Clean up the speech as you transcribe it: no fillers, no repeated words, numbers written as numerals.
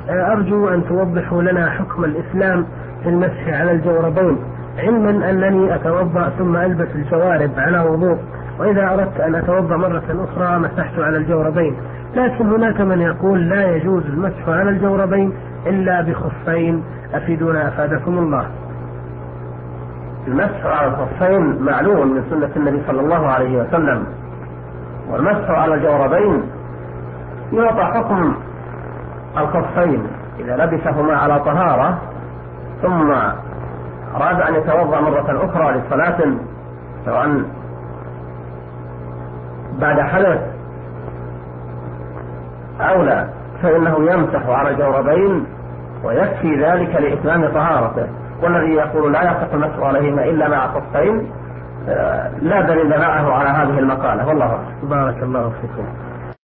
أرجو أن توضحوا لنا حكم الإسلام في المسح على الجوربين، علما أنني أتوضأ ثم ألبس الجوارب على وضوء، وإذا أردت أن أتوضأ مرة أخرى مسحت على الجوربين، لكن هناك من يقول لا يجوز المسح على الجوربين إلا بخفين، أفيدونا أفادكم الله. المسح على الخفين معلوم من سنة النبي صلى الله عليه وسلم، والمسح على الجوربين يعطى حكم الخفين إذا لبسهما على طهارة ثم أراد أن يتوضأ مرة أخرى لصلاة سواء بعد حدث أو لا، فإنه يمسح على الجوربين ويكفي ذلك لإتمام طهارته. والذي يقول لا يصح المسح عليهما إلا مع خفين لا دليل معه على هذه المقالة، والله أعلم. بارك الله فيكم.